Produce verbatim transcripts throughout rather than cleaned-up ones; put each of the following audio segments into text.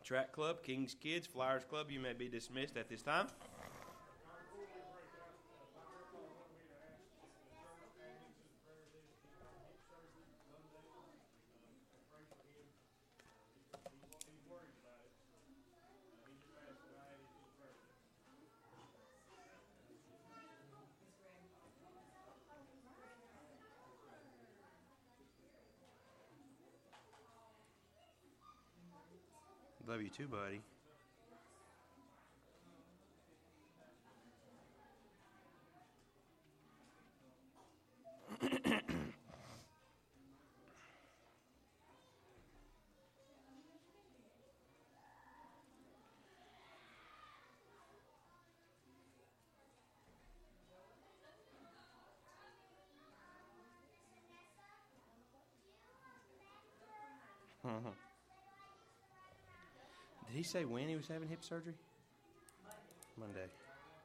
Track Club, King's Kids, Flyers Club, you may be dismissed at this time. Love you too, buddy. Uh-huh. Did he say when he was having hip surgery? Monday. Monday.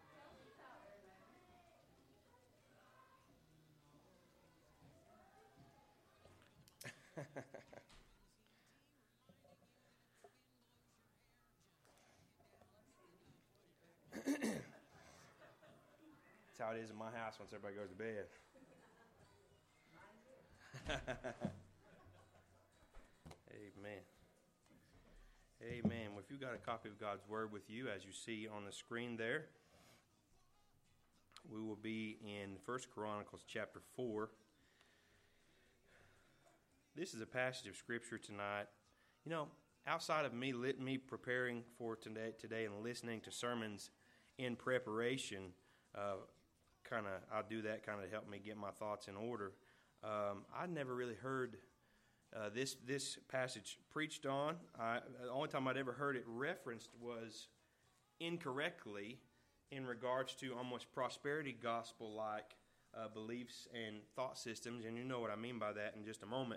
That's how it is in my house once everybody goes to bed. Amen. Amen. Well, if you've got a copy of God's Word with you, as you see on the screen there, we will be in First Chronicles chapter four. This is a passage of Scripture tonight. You know, outside of me me preparing for today, today and listening to sermons in preparation, uh, kind of I do that kind of to help me get my thoughts in order. Um, I'd never really heard Uh, this this passage preached on. I, the only time I'd ever heard it referenced was incorrectly in regards to almost prosperity gospel-like uh, beliefs and thought systems, and you know what I mean by that in just a moment.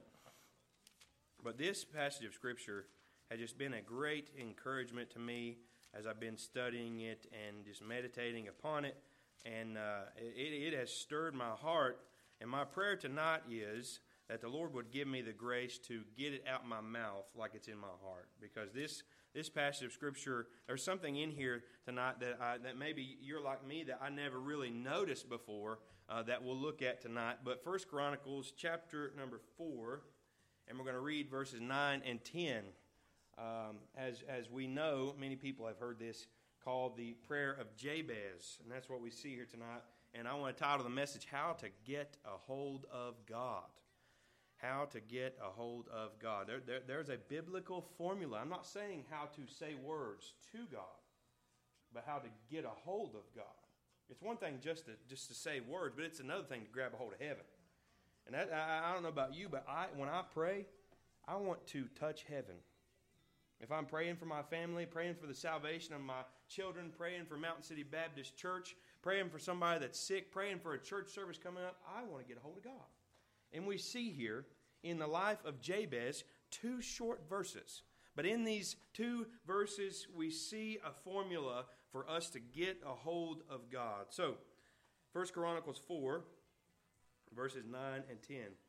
But this passage of Scripture has just been a great encouragement to me as I've been studying it and just meditating upon it, and uh, it, it has stirred my heart, and my prayer tonight is that the Lord would give me the grace to get it out my mouth like it's in my heart. Because this this passage of Scripture, there's something in here tonight that I, that maybe you're like me that I never really noticed before uh, that we'll look at tonight. But First Chronicles chapter number four, and we're going to read verses nine and ten. Um, as as we know, many people have heard this called the prayer of Jabez, and that's what we see here tonight. And I want to title the message, How to Get a Hold of God. How to get a hold of God. There, there, there's a biblical formula. I'm not saying how to say words to God, but how to get a hold of God. It's one thing just to just to say words, but it's another thing to grab a hold of heaven. And that, I, I don't know about you, but I when I pray, I want to touch heaven. If I'm praying for my family, praying for the salvation of my children, praying for Mountain City Baptist Church, praying for somebody that's sick, praying for a church service coming up, I want to get a hold of God. And we see here in the life of Jabez two short verses. But in these two verses, we see a formula for us to get a hold of God. So, First Chronicles four, verses nine and ten.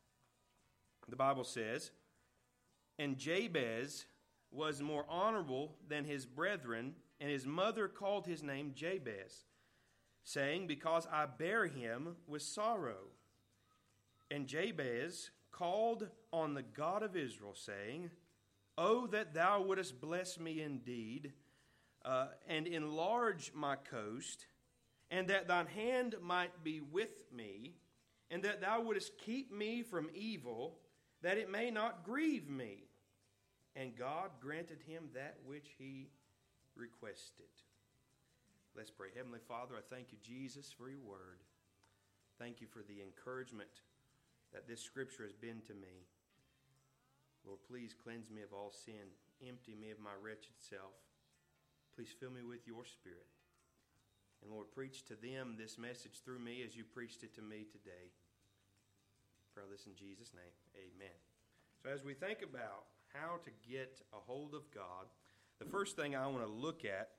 The Bible says, "And Jabez was more honorable than his brethren, and his mother called his name Jabez, saying, Because I bear him with sorrow. And Jabez called on the God of Israel, saying, Oh, that thou wouldest bless me indeed, uh, and enlarge my coast, and that thine hand might be with me, and that thou wouldest keep me from evil, that it may not grieve me. And God granted him that which he requested." Let's pray. Heavenly Father, I thank you, Jesus, for your word. Thank you for the encouragement that this Scripture has been to me. Lord, please cleanse me of all sin. Empty me of my wretched self. Please fill me with your Spirit. And Lord, preach to them this message through me as you preached it to me today. Pray this in Jesus' name. Amen. So as we think about how to get a hold of God, the first thing I want to look at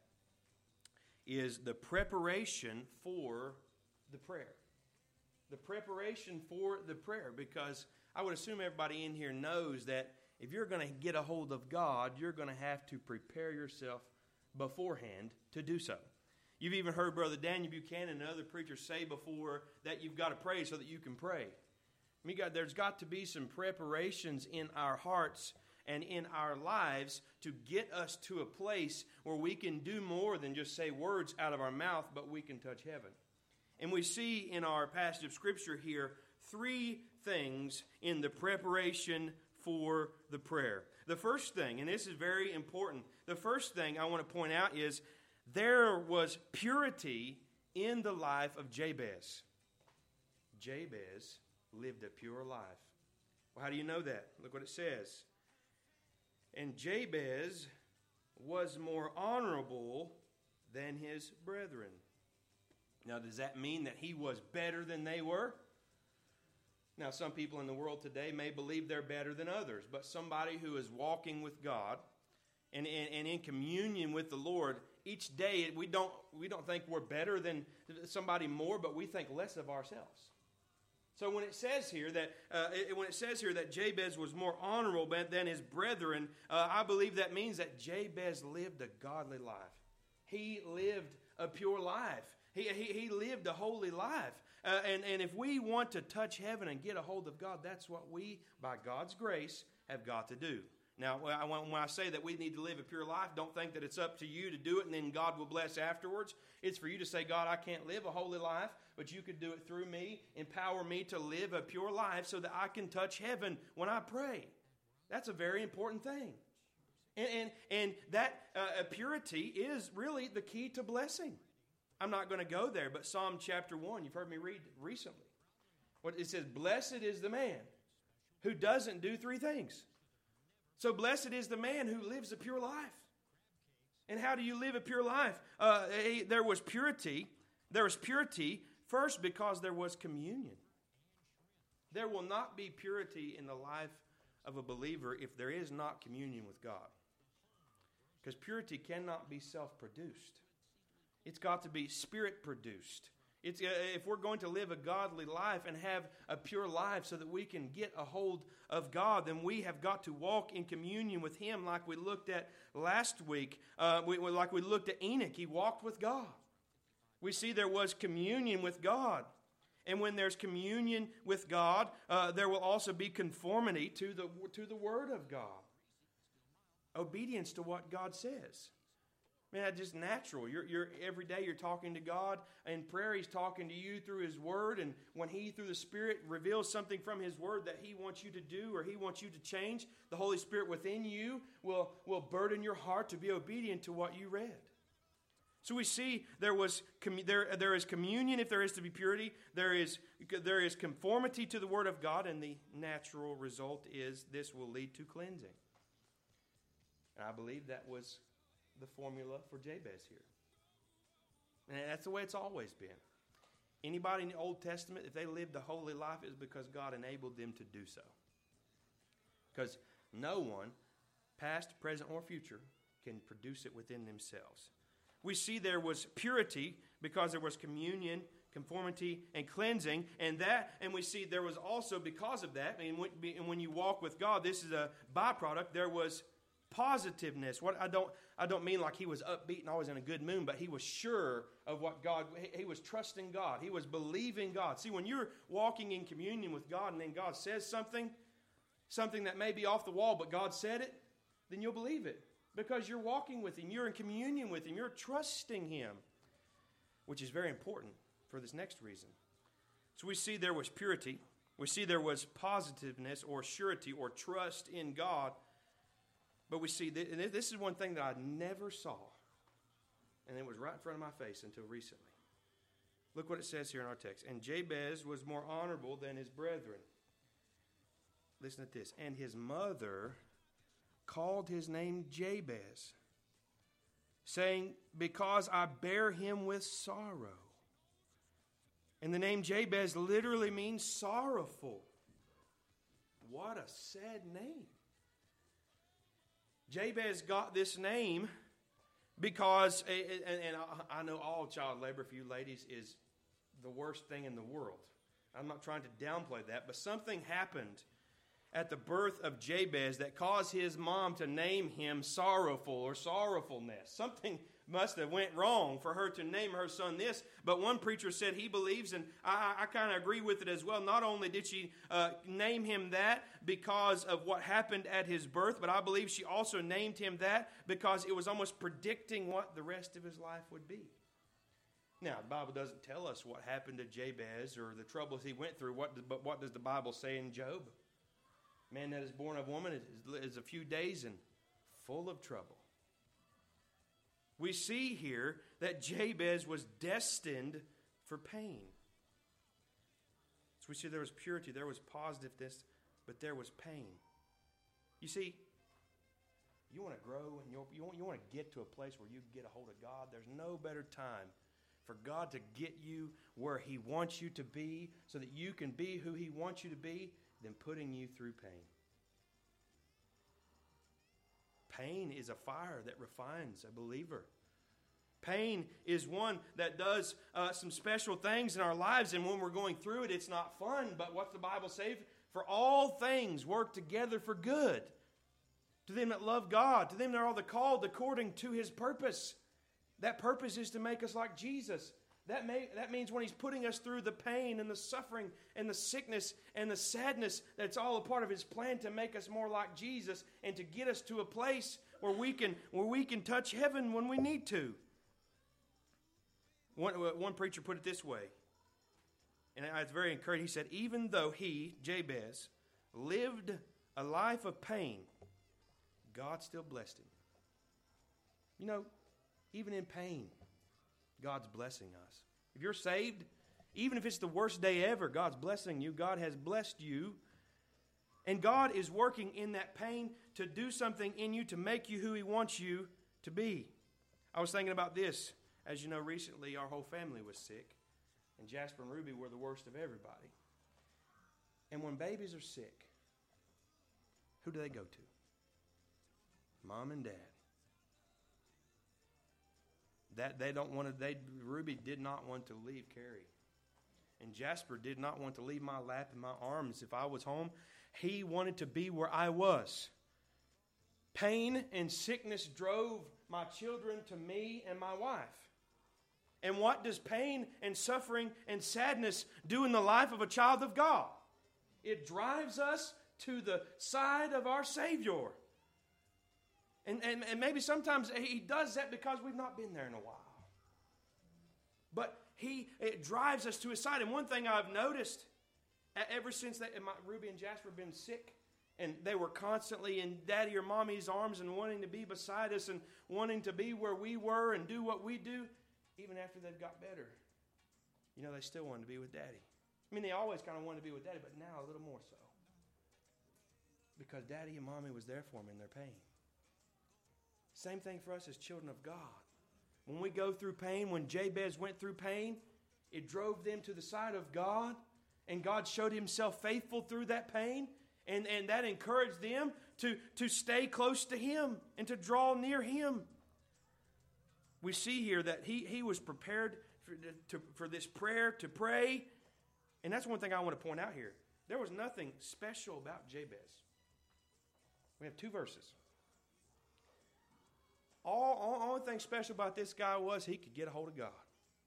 is the preparation for the prayer. The preparation for the prayer, because I would assume everybody in here knows that if you're going to get a hold of God, you're going to have to prepare yourself beforehand to do so. You've even heard Brother Daniel Buchanan and other preachers say before that you've got to pray so that you can pray. I mean, God, there's got to be some preparations in our hearts and in our lives to get us to a place where we can do more than just say words out of our mouth, but we can touch heaven. And we see in our passage of Scripture here three things in the preparation for the prayer. The first thing, and this is very important, the first thing I want to point out is there was purity in the life of Jabez. Jabez lived a pure life. Well, how do you know that? Look what it says. And Jabez was more honorable than his brethren. Now, does that mean that he was better than they were? Now, some people in the world today may believe they're better than others, but somebody who is walking with God and, and, and in communion with the Lord, each day we don't, we don't think we're better than somebody more, but we think less of ourselves. So when it says here that uh, it, when it says here that Jabez was more honorable than his brethren, uh, I believe that means that Jabez lived a godly life. He lived a pure life. He, he, he lived a holy life. Uh, and, and if we want to touch heaven and get a hold of God, that's what we, by God's grace, have got to do. Now, when I say that we need to live a pure life, don't think that it's up to you to do it and then God will bless afterwards. It's for you to say, God, I can't live a holy life, but you could do it through me. Empower me to live a pure life so that I can touch heaven when I pray. That's a very important thing. And, and, and that uh, purity is really the key to blessing. I'm not going to go there, but Psalm chapter one, you've heard me read recently. What it says, blessed is the man who doesn't do three things. So blessed is the man who lives a pure life. And how do you live a pure life? Uh, there was purity. There was purity first because there was communion. There will not be purity in the life of a believer if there is not communion with God. Because purity cannot be self-produced. It's got to be Spirit-produced. It's, uh, if we're going to live a godly life and have a pure life so that we can get a hold of God, then we have got to walk in communion with Him like we looked at last week. Uh, we, like we looked at Enoch. He walked with God. We see there was communion with God. And when there's communion with God, uh, there will also be conformity to the, to the Word of God. Obedience to what God says. Man, that's just natural. You're, you're every day you're talking to God. In prayer, He's talking to you through His Word. And when He, through the Spirit, reveals something from His Word that He wants you to do or He wants you to change, the Holy Spirit within you will, will burden your heart to be obedient to what you read. So we see there was there there is communion if there is to be purity. There is there is conformity to the Word of God, and the natural result is this will lead to cleansing. And I believe that was the formula for Jabez here. And that's the way it's always been. Anybody in the Old Testament, if they lived a holy life, it's because God enabled them to do so. Because no one, past, present, or future, can produce it within themselves. We see there was purity because there was communion, conformity, and cleansing. And that, and we see there was also, because of that, I mean, when, and when you walk with God, this is a byproduct, there was positiveness. What I don't I don't mean like he was upbeat and always in a good mood, but he was sure of what God, he, he was trusting God. He was believing God. See, when you're walking in communion with God and then God says something, something that may be off the wall, but God said it, then you'll believe it. Because you're walking with Him, you're in communion with Him, you're trusting Him, which is very important for this next reason. So we see there was purity. We see there was positiveness or surety or trust in God. But we see, this is one thing that I never saw, and it was right in front of my face until recently. Look what it says here in our text. And Jabez was more honorable than his brethren. Listen to this. And his mother called his name Jabez, saying, because I bear him with sorrow. And the name Jabez literally means sorrowful. What a sad name. Jabez got this name because, and I know all child labor for you ladies is the worst thing in the world. I'm not trying to downplay that, but something happened at the birth of Jabez that caused his mom to name him Sorrowful or Sorrowfulness. Something must have went wrong for her to name her son this. But one preacher said he believes, and I, I kind of agree with it as well. Not only did she uh, name him that because of what happened at his birth, but I believe she also named him that because it was almost predicting what the rest of his life would be. Now, the Bible doesn't tell us what happened to Jabez or the troubles he went through. What, but what does the Bible say in Job? Man that is born of woman is, is a few days and full of trouble. We see here that Jabez was destined for pain. So we see there was purity, there was positiveness, but there was pain. You see, you want to grow and you want, you want to get to a place where you get a hold of God. There's no better time for God to get you where He wants you to be so that you can be who He wants you to be than putting you through pain. Pain is a fire that refines a believer. Pain is one that does uh, some special things in our lives, and when we're going through it, it's not fun. But what's the Bible say? For all things work together for good to them that love God, to them that are all the called according to His purpose. That purpose is to make us like Jesus. That, may, that means when He's putting us through the pain and the suffering and the sickness and the sadness, that's all a part of His plan to make us more like Jesus and to get us to a place where we can, where we can touch heaven when we need to. One, one preacher put it this way, and it's very encouraging. He said, even though he, Jabez, lived a life of pain, God still blessed him. You know, even in pain, God's blessing us. If you're saved, even if it's the worst day ever, God's blessing you. God has blessed you. And God is working in that pain to do something in you to make you who He wants you to be. I was thinking about this. As you know, recently our whole family was sick. And Jasper and Ruby were the worst of everybody. And when babies are sick, who do they go to? Mom and Dad. That they don't want to. They Ruby did not want to leave Carrie, and Jasper did not want to leave my lap and my arms. If I was home, he wanted to be where I was. Pain and sickness drove my children to me and my wife. And what does pain and suffering and sadness do in the life of a child of God? It drives us to the side of our Savior. And, and, and maybe sometimes He does that because we've not been there in a while. But He it drives us to His side. And one thing I've noticed, ever since that, my, Ruby and Jasper have been sick, and they were constantly in Daddy or Mommy's arms and wanting to be beside us and wanting to be where we were and do what we do, even after they've got better. You know, they still wanted to be with Daddy. I mean, they always kind of wanted to be with Daddy, but now a little more so. Because Daddy and Mommy was there for them in their pain. Same thing for us as children of God. When we go through pain, when Jabez went through pain, it drove them to the side of God, and God showed Himself faithful through that pain, and, and that encouraged them to, to stay close to Him and to draw near Him. We see here that he, he was prepared for, to, for this prayer to pray, and that's one thing I want to point out here. There was nothing special about Jabez. We have two verses. All, all only thing special about this guy was he could get a hold of God.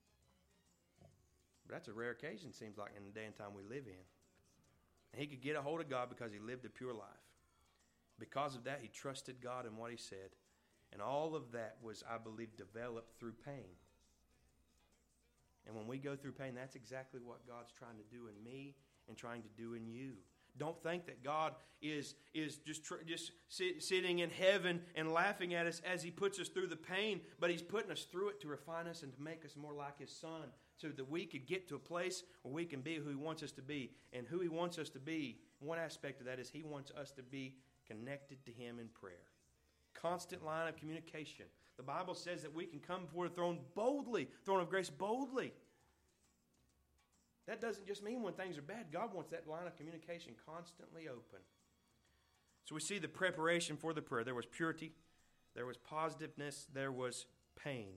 But that's a rare occasion, seems like, in the day and time we live in. And he could get a hold of God because he lived a pure life. Because of that, he trusted God in what He said. And all of that was, I believe, developed through pain. And when we go through pain, that's exactly what God's trying to do in me and trying to do in you. Don't think that God is, is just, tr- just sit, sitting in heaven and laughing at us as He puts us through the pain, but He's putting us through it to refine us and to make us more like His Son so that we could get to a place where we can be who He wants us to be. And who He wants us to be, one aspect of that is He wants us to be connected to Him in prayer. Constant line of communication. The Bible says that we can come before the throne boldly, throne of grace boldly. That doesn't just mean when things are bad. God wants that line of communication constantly open. So we see the preparation for the prayer. There was purity, there was positiveness, there was pain.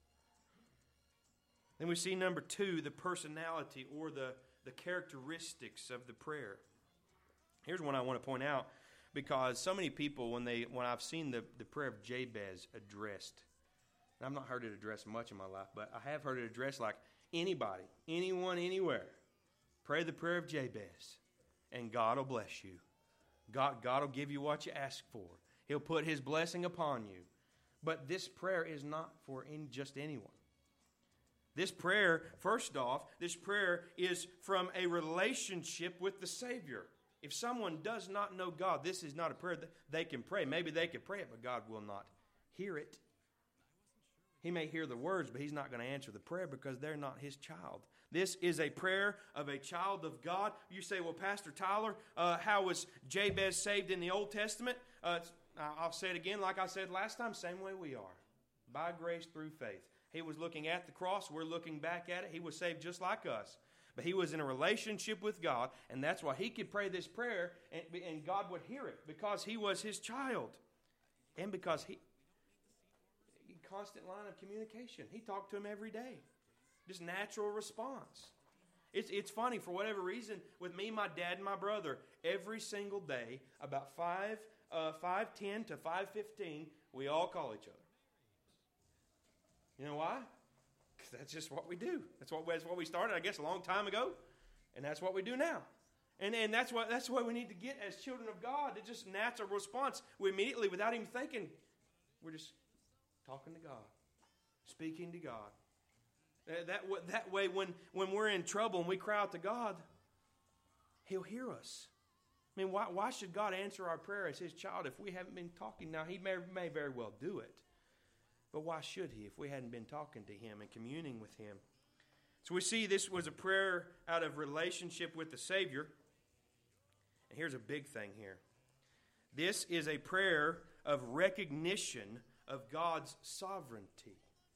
Then we see number two, the personality or the, the characteristics of the prayer. Here's one I want to point out, because so many people, when they when I've seen the, the prayer of Jabez addressed, and I've not heard it addressed much in my life, but I have heard it addressed like anybody, anyone, anywhere. Pray the prayer of Jabez, and God will bless you. God, God will give you what you ask for. He'll put His blessing upon you. But this prayer is not for any, just anyone. This prayer, first off, this prayer is from a relationship with the Savior. If someone does not know God, this is not a prayer that they can pray. Maybe they could pray it, but God will not hear it. He may hear the words, but He's not going to answer the prayer because they're not His child. This is a prayer of a child of God. You say, well, Pastor Tyler, uh, how was Jabez saved in the Old Testament? Uh, I'll say it again like I said last time, same way we are. By grace through faith. He was looking at the cross. We're looking back at it. He was saved just like us. But he was in a relationship with God, and that's why he could pray this prayer, and, and God would hear it, because he was His child. And because he, constant line of communication. He talked to him every day. Just natural response. It's, it's funny, for whatever reason, with me, my dad, and my brother, every single day, about five, uh, five ten to five fifteen, we all call each other. You know why? Because that's just what we do. That's what, that's what we started, I guess, a long time ago. And that's what we do now. And, and that's what that's what we need to get as children of God. It's just natural response. We immediately, without even thinking, we're just talking to God. Speaking to God. Uh, that, that way, when, when we're in trouble and we cry out to God, He'll hear us. I mean, why, why should God answer our prayer as His child if we haven't been talking? Now, He may, may very well do it. But why should He if we hadn't been talking to Him and communing with Him? So we see this was a prayer out of relationship with the Savior. And here's a big thing here. This is a prayer of recognition of God's sovereignty.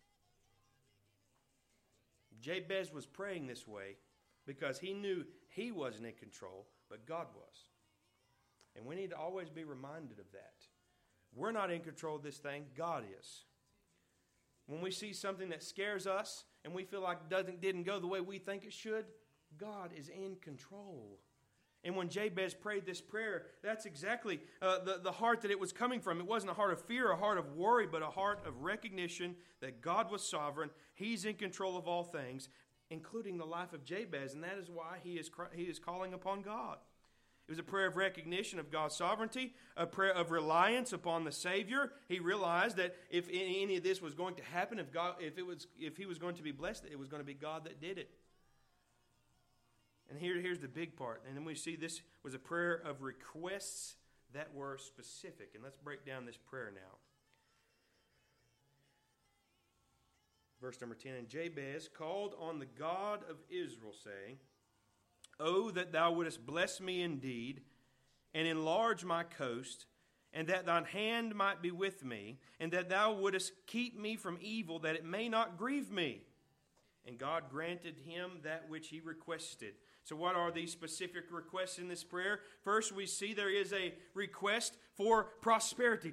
Jabez was praying this way because he knew he wasn't in control, but God was. And we need to always be reminded of that. We're not in control of this thing. God is. When we see something that scares us and we feel like it doesn't, didn't go the way we think it should, God is in control. And when Jabez prayed this prayer, that's exactly uh, the, the heart that it was coming from. It wasn't a heart of fear, a heart of worry, but a heart of recognition that God was sovereign. He's in control of all things, including the life of Jabez, and that is why he is, he is calling upon God. It was a prayer of recognition of God's sovereignty, a prayer of reliance upon the Savior. He realized that if any of this was going to happen, if God, if it was, if he was going to be blessed, it was going to be God that did it. And here, here's the big part. And then we see this was a prayer of requests that were specific. And let's break down this prayer now. Verse number ten, and Jabez called on the God of Israel, saying, Oh, that thou wouldest bless me indeed, and enlarge my coast, and that thine hand might be with me, and that thou wouldest keep me from evil, that it may not grieve me. And God granted him that which he requested. So what are these specific requests in this prayer? First, we see there is a request for prosperity.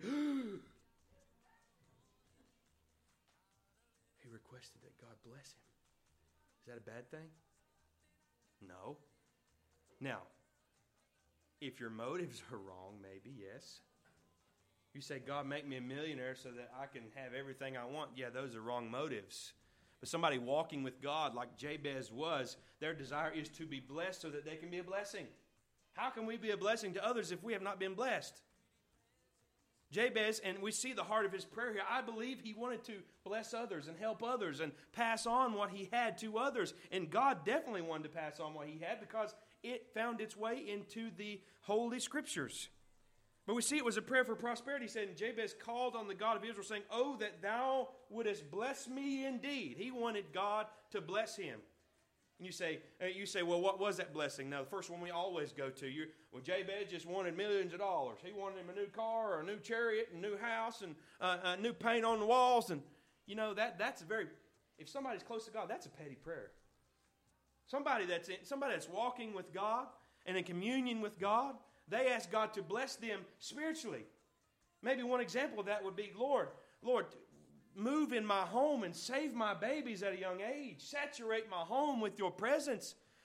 He requested that God bless him. Is that a bad thing? No. Now, if your motives are wrong, maybe, yes. You say, God, make me a millionaire so that I can have everything I want. Yeah, those are wrong motives. But somebody walking with God like Jabez was, their desire is to be blessed so that they can be a blessing. How can we be a blessing to others if we have not been blessed? Jabez, and we see the heart of his prayer here, I believe he wanted to bless others and help others and pass on what he had to others. And God definitely wanted to pass on what he had because it found its way into the Holy Scriptures. But we see it was a prayer for prosperity. He said, and Jabez called on the God of Israel, saying, Oh, that thou wouldest bless me indeed. He wanted God to bless him. And you say, you say, well, what was that blessing? Now, the first one we always go to, you, well, Jabez just wanted millions of dollars. He wanted him a new car or a new chariot and a new house and uh, a new paint on the walls. And, you know, that that's a very, if somebody's close to God, that's a petty prayer. Somebody that's in, somebody that's walking with God and in communion with God, they ask God to bless them spiritually. Maybe one example of that would be, Lord, Lord, move in my home and save my babies at a young age. Saturate my home with your presence.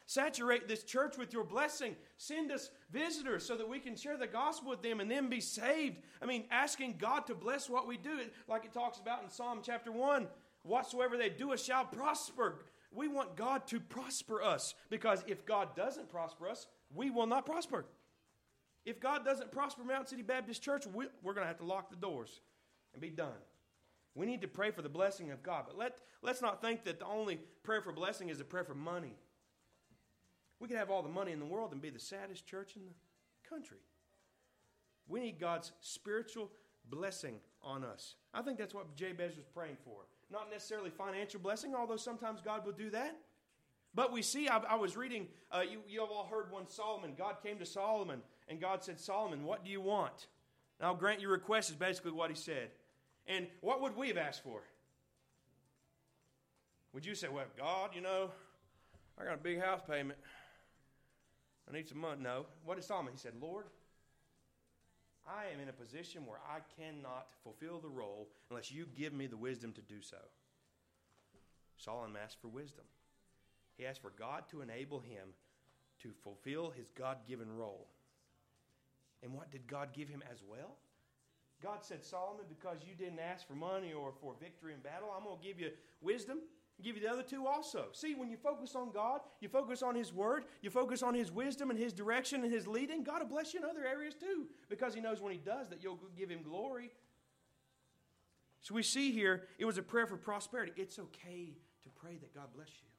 Saturate this church with your blessing. Send us visitors so that we can share the gospel with them and then be saved. I mean, asking God to bless what we do, like it talks about in Psalm chapter one. Whatsoever they do, us shall prosper. We want God to prosper us, because if God doesn't prosper us, we will not prosper. If God doesn't prosper Mountain City Baptist Church, we, we're going to have to lock the doors and be done. We need to pray for the blessing of God. But let, let's not think that the only prayer for blessing is a prayer for money. We could have all the money in the world and be the saddest church in the country. We need God's spiritual blessing on us. I think that's what Jabez was praying for. Not necessarily financial blessing, although sometimes God will do that. But we see, I, I was reading, uh, you, you have all heard one Solomon. God came to Solomon, and God said, Solomon, what do you want? And I'll grant your request is basically what he said. And what would we have asked for? Would you say, well, God, you know, I got a big house payment. I need some money. No. What did Solomon? He said, Lord, I am in a position where I cannot fulfill the role unless you give me the wisdom to do so. Solomon asked for wisdom. He asked for God to enable him to fulfill his God-given role. And what did God give him as well? God said, Solomon, because you didn't ask for money or for victory in battle, I'm going to give you wisdom, give you the other two also. See, when you focus on God, you focus on His Word, you focus on His wisdom and His direction and His leading, God will bless you in other areas too, because He knows when He does that you'll give Him glory. So we see here, it was a prayer for prosperity. It's okay to pray that God bless you,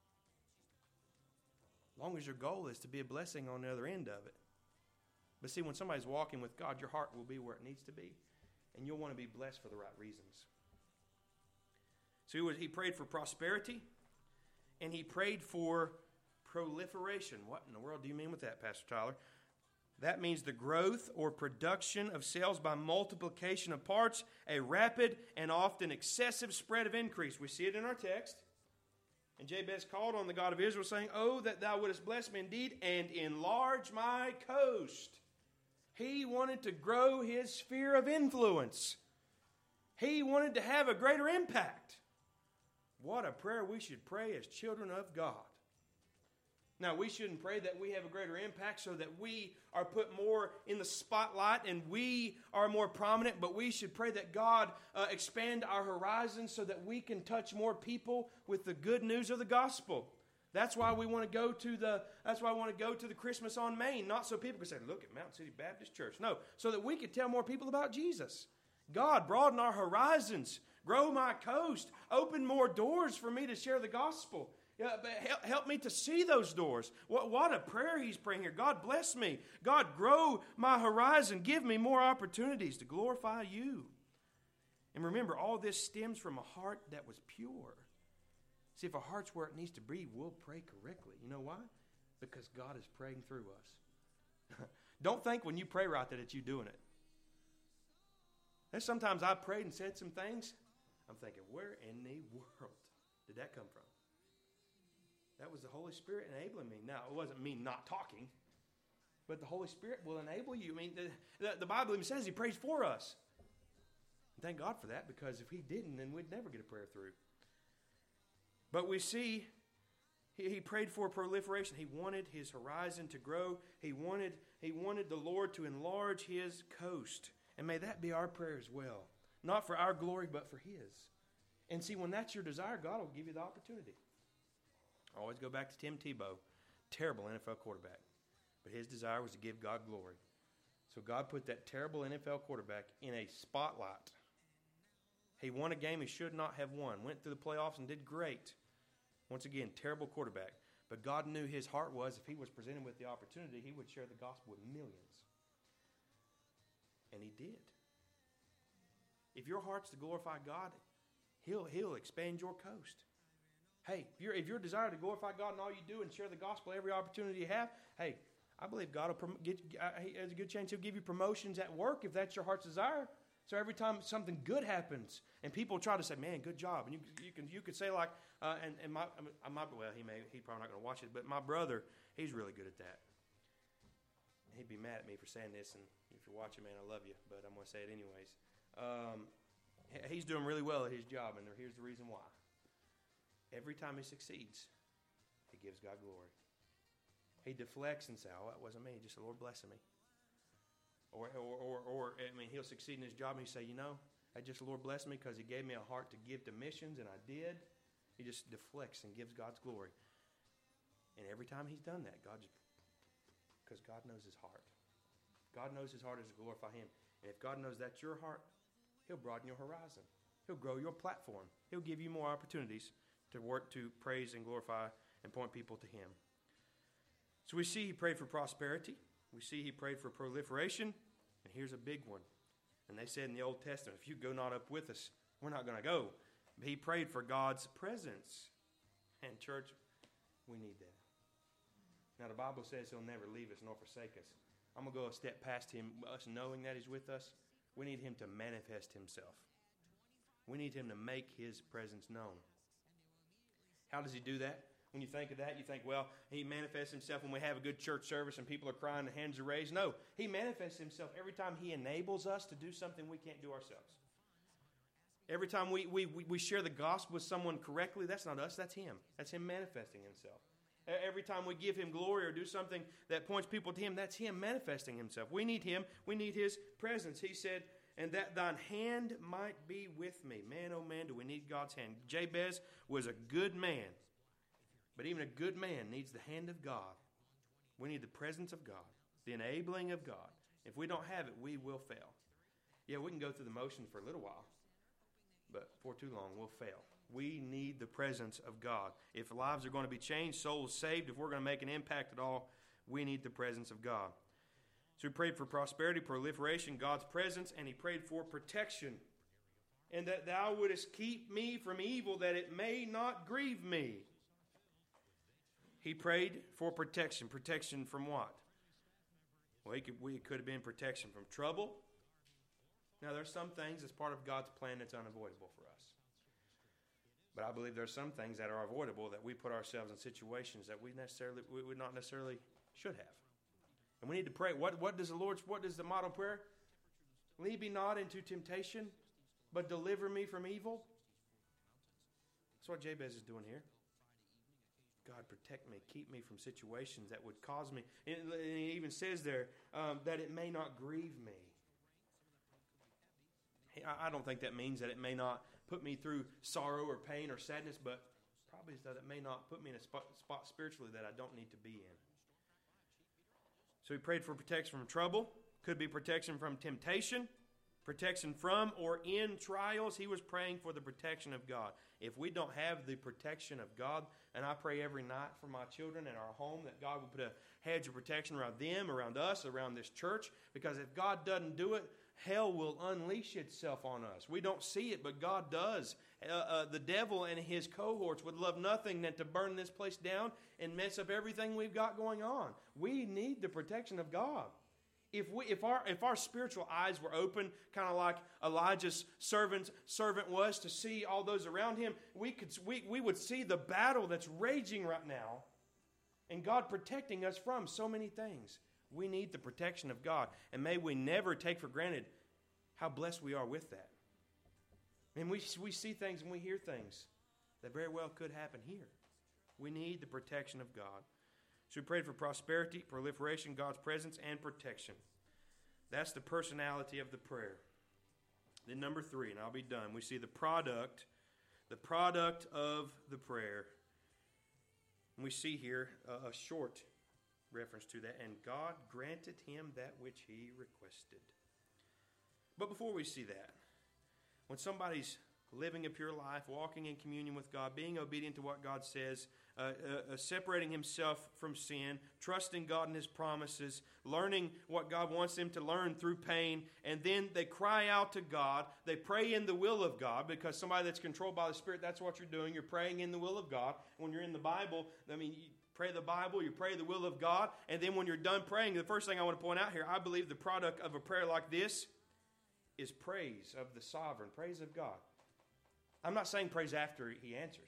as long as your goal is to be a blessing on the other end of it. But see, when somebody's walking with God, your heart will be where it needs to be. And you'll want to be blessed for the right reasons. So he, was, he prayed for prosperity. And he prayed for proliferation. What in the world do you mean with that, Pastor Tyler? That means the growth or production of cells by multiplication of parts. A rapid and often excessive spread of increase. We see it in our text. And Jabez called on the God of Israel, saying, Oh, that thou wouldest bless me indeed, and enlarge my coast. He wanted to grow his sphere of influence. He wanted to have a greater impact. What a prayer we should pray as children of God. Now, we shouldn't pray that we have a greater impact so that we are put more in the spotlight and we are more prominent, but we should pray that God uh, expand our horizons so that we can touch more people with the good news of the gospel. That's why we want to go to the that's why I want to go to the Christmas on Main, not so people can say, look at Mountain City Baptist Church. No, so that we can tell more people about Jesus. God, broaden our horizons, grow my coast, open more doors for me to share the gospel. Yeah, but help, help me to see those doors. What, what a prayer he's praying here. God bless me. God, grow my horizon. Give me more opportunities to glorify you. And remember, all this stems from a heart that was pure. See, if our heart's where it needs to be, we'll pray correctly. You know why? Because God is praying through us. Don't think when you pray right that it's you doing it. There's sometimes I prayed and said some things. I'm thinking, where in the world did that come from? That was the Holy Spirit enabling me. Now, it wasn't me not talking, but the Holy Spirit will enable you. I mean, the, the, the Bible even says He prays for us. And thank God for that, because if He didn't, then we'd never get a prayer through. But we see he, he prayed for proliferation. He wanted his horizon to grow. He wanted, he wanted the Lord to enlarge His coast. And may that be our prayer as well. Not for our glory, but for His. And see, when that's your desire, God will give you the opportunity. I always go back to Tim Tebow, terrible N F L quarterback. But his desire was to give God glory. So God put that terrible N F L quarterback in a spotlight. He won a game he should not have won. Went through the playoffs and did great. Once again, terrible quarterback. But God knew his heart was, if he was presented with the opportunity, he would share the gospel with millions. And he did. If your heart's to glorify God, He'll, he'll expand your coast. Hey, if, you're, if your desire to glorify God and all you do and share the gospel every opportunity you have, hey, I believe God will prom- get, uh, there's a good chance He'll give you promotions at work if that's your heart's desire. So every time something good happens and people try to say, man, good job. And you, you can you could say like, uh, and, and my, I might, well, he may, he's probably not going to watch it, but my brother, he's really good at that. He'd be mad at me for saying this, and if you're watching, man, I love you, but I'm going to say it anyways. Um, he's doing really well at his job, and here's the reason why. Every time he succeeds, he gives God glory. he deflects and says, oh, that wasn't me, just the Lord blessing me. Or, or, or, or, I mean, he'll succeed in his job and he say, you know, that just the Lord blessed me because he gave me a heart to give to missions, and I did. He just deflects and gives God's glory. And every time he's done that, God just, because God knows his heart. God knows his heart is to glorify him. And if God knows that's your heart, he'll broaden your horizon. He'll grow your platform. He'll give you more opportunities to work to praise and glorify and point people to him. So we see he prayed for prosperity. We see he prayed for proliferation. And here's a big one. And they said in the Old Testament, if you go not up with us, we're not going to go. But he prayed for God's presence. And church, we need that. Now the Bible says he'll never leave us nor forsake us. I'm going to go a step past him, us knowing that he's with us. We need him to manifest himself. We need him to make his presence known. How does he do that? When you think of that, you think, well, he manifests himself when we have a good church service and people are crying and hands are raised. No, he manifests himself every time he enables us to do something we can't do ourselves. Every time we, we, we share the gospel with someone correctly, that's not us, that's him. That's him manifesting himself. Every time we give him glory or do something that points people to him, that's him manifesting himself. We need him. We need his presence. He said, and that thine hand might be with me. Man, oh man, do we need God's hand. Jabez was a good man. But even a good man needs the hand of God. We need the presence of God, the enabling of God. If we don't have it, we will fail. Yeah, we can go through the motion for a little while, but for too long, we'll fail. We need the presence of God. If lives are going to be changed, souls saved, if we're going to make an impact at all, we need the presence of God. So he prayed for prosperity, proliferation, God's presence, and he prayed for protection. And that thou wouldest keep me from evil, that it may not grieve me. He prayed for protection. Protection from what? Well, it could, it could have been protection from trouble. Now, there's some things as part of God's plan that's unavoidable for us. But I believe there's some things that are avoidable that we put ourselves in situations that we necessarily we would not necessarily should have. And we need to pray. What, what does the Lord's what is the model prayer? Lead me not into temptation, but deliver me from evil. That's what Jabez is doing here. God, protect me, keep me from situations that would cause me. And he even says there um, that it may not grieve me. I don't think that means that it may not put me through sorrow or pain or sadness, but probably that it may not put me in a spot, spot spiritually that I don't need to be in. So he prayed for protection from trouble. Could be protection from temptation, protection from or in trials. He was praying for the protection of God. If we don't have the protection of God, and I pray every night for my children and our home that God will put a hedge of protection around them, around us, around this church, because if God doesn't do it, hell will unleash itself on us. We don't see it, but God does. Uh, uh, the devil and his cohorts would love nothing than to burn this place down and mess up everything we've got going on. We need the protection of God. If we, if our, if our spiritual eyes were open, kind of like Elijah's servant servant was to see all those around him, we could we, we would see the battle that's raging right now, and God protecting us from so many things. We need the protection of God, and may we never take for granted how blessed we are with that. And we we see things and we hear things that very well could happen here. We need the protection of God. So we prayed for prosperity, proliferation, God's presence, and protection. That's the personality of the prayer. Then number three, and I'll be done. We see the product, the product of the prayer. And we see here a, a short reference to that. And God granted him that which he requested. But before we see that, when somebody's living a pure life, walking in communion with God, being obedient to what God says, uh, uh, uh, separating himself from sin, trusting God and his promises, learning what God wants them to learn through pain, and then they cry out to God. They pray in the will of God, because somebody that's controlled by the Spirit, that's what you're doing. You're praying in the will of God. When you're in the Bible, I mean, you pray the Bible, you pray the will of God, and then when you're done praying, the first thing I want to point out here, I believe the product of a prayer like this is praise of the sovereign, praise of God. I'm not saying praise after he answers.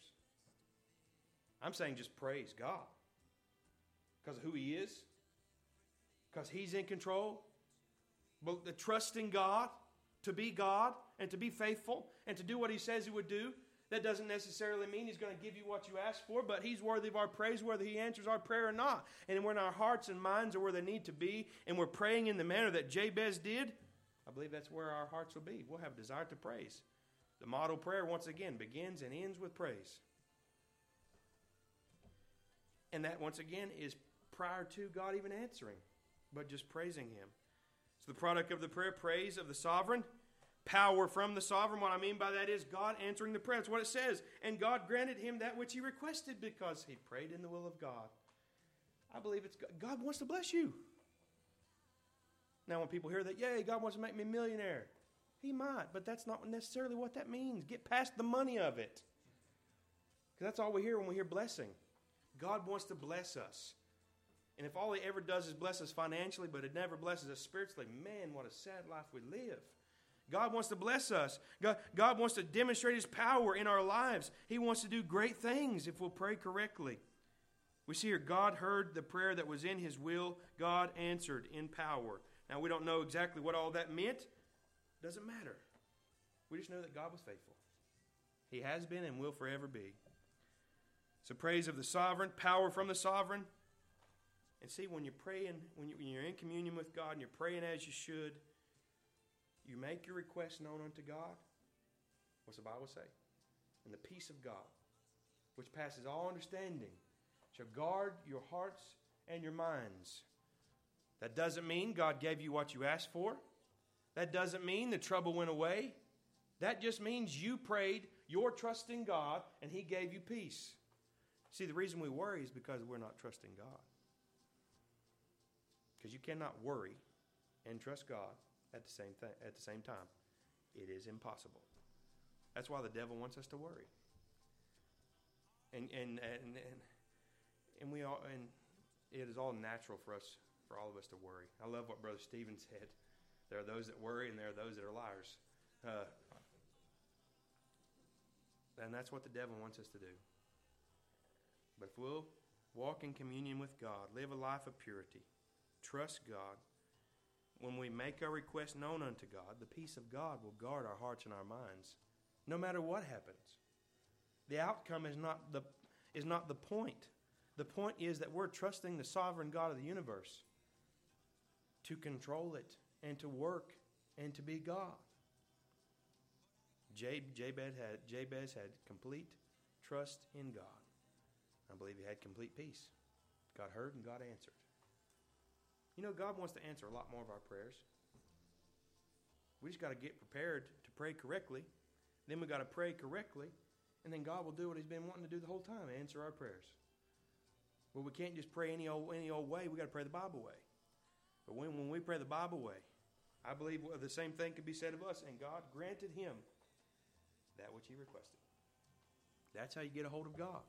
I'm saying just praise God. Because of who he is. Because he's in control. But the trusting God to be God and to be faithful and to do what he says he would do. That doesn't necessarily mean He's going to give you what you ask for, but He's worthy of our praise whether He answers our prayer or not. And when our hearts and minds are where they need to be, and we're praying in the manner that Jabez did, I believe that's where our hearts will be. We'll have a desire to praise. The model prayer, once again, begins and ends with praise. And that, once again, is prior to God even answering, but just praising Him. So the product of the prayer, praise of the sovereign, power from the sovereign. What I mean by that is God answering the prayer. That's what it says. And God granted him that which he requested because he prayed in the will of God. I believe it's God. God wants to bless you. Now when people hear that, yay, God wants to make me a millionaire. He might, but that's not necessarily what that means. Get past the money of it. Because that's all we hear when we hear blessing. God wants to bless us. And if all He ever does is bless us financially, but it never blesses us spiritually, man, what a sad life we live. God wants to bless us. God, God wants to demonstrate His power in our lives. He wants to do great things if we'll pray correctly. We see here, God heard the prayer that was in His will. God answered in power. Now, we don't know exactly what all that meant. Doesn't matter. We just know that God was faithful. He has been and will forever be. So praise of the sovereign, power from the sovereign. And see, when you're praying, when, you, when you're in communion with God and you're praying as you should, you make your request known unto God. What's the Bible say? And the peace of God, which passes all understanding, shall guard your hearts and your minds. That doesn't mean God gave you what you asked for. That doesn't mean the trouble went away. That just means you prayed, you're trusting God, and He gave you peace. See, the reason we worry is because we're not trusting God. Because you cannot worry and trust God at the same th- at the same time. It is impossible. That's why the devil wants us to worry. And and and and, and we all and it is all natural for us, for all of us to worry. I love what Brother Stephen said. There are those that worry and there are those that are liars. Uh, and that's what the devil wants us to do. But if we'll walk in communion with God, live a life of purity, trust God, when we make our request known unto God, the peace of God will guard our hearts and our minds, no matter what happens. The outcome is not the, is not the point. The point is that we're trusting the sovereign God of the universe to control it and to work and to be God. Jabez had, Jabez had complete trust in God. I believe he had complete peace. God heard and God answered. You know, God wants to answer a lot more of our prayers. We just got to get prepared to pray correctly. Then we got to pray correctly, and then God will do what He's been wanting to do the whole time, answer our prayers. Well, we can't just pray any old any old way. We got to pray the Bible way. But when, when we pray the Bible way, I believe the same thing could be said of us, and God granted him that which he requested. That's how you get a hold of God.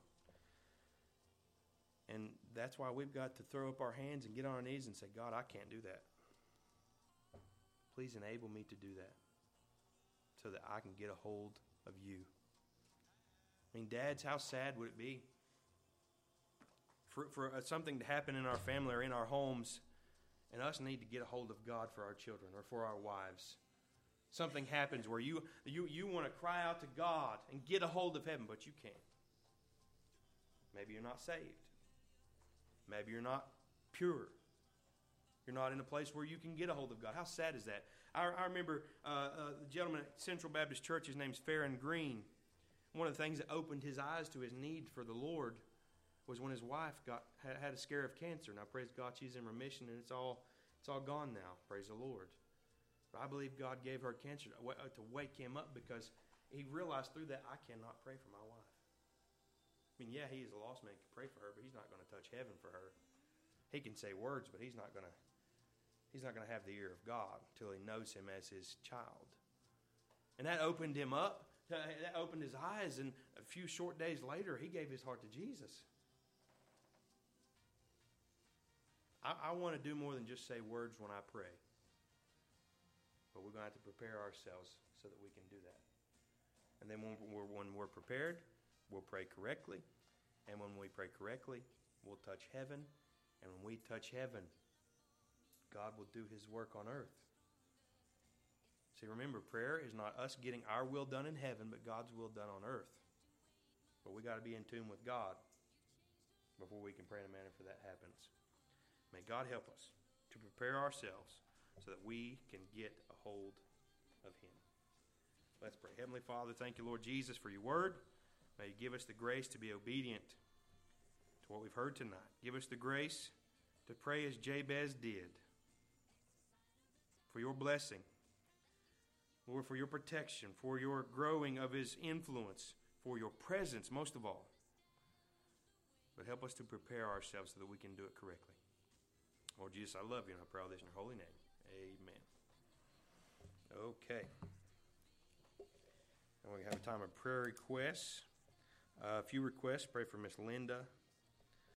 And that's why we've got to throw up our hands and get on our knees and say, God, I can't do that. Please enable me to do that so that I can get a hold of you. I mean, dads, how sad would it be for, for something to happen in our family or in our homes and us need to get a hold of God for our children or for our wives? Something happens where you, you, you want to cry out to God and get a hold of heaven, but you can't. Maybe you're not saved. Maybe you're not pure. You're not in a place where you can get a hold of God. How sad is that? I, I remember uh, uh, the gentleman at Central Baptist Church, his name's Farron Green. One of the things that opened his eyes to his need for the Lord was when his wife got had, had a scare of cancer. Now, praise God, she's in remission, and it's all it's all gone now. Praise the Lord. But I believe God gave her cancer to, to wake him up because he realized through that, I cannot pray for my wife. I mean, yeah, he is a lost man, can pray for her, but he's not going to touch heaven for her. He can say words, but he's not going to he's not going to have the ear of God until he knows him as his child. And that opened him up. That opened his eyes, and a few short days later, he gave his heart to Jesus. I, I want to do more than just say words when I pray. But we're going to have to prepare ourselves so that we can do that. And then when we're, when we're prepared, we'll pray correctly. And when we pray correctly, we'll touch heaven. And when we touch heaven, God will do his work on earth. See, remember, prayer is not us getting our will done in heaven, but God's will done on earth. But we got to be in tune with God before we can pray in a manner for that happens. May God help us to prepare ourselves so that we can get a hold of Him. Let's pray. Heavenly Father, thank you, Lord Jesus, for your word. May you give us the grace to be obedient to what we've heard tonight. Give us the grace to pray as Jabez did, for your blessing, Lord, for your protection, for your growing of his influence, for your presence, most of all. But help us to prepare ourselves so that we can do it correctly. Lord Jesus, I love you, and I pray all this in your holy name. Amen. Okay. And we have a time of prayer requests. Uh, a few requests. Pray for Miss Linda,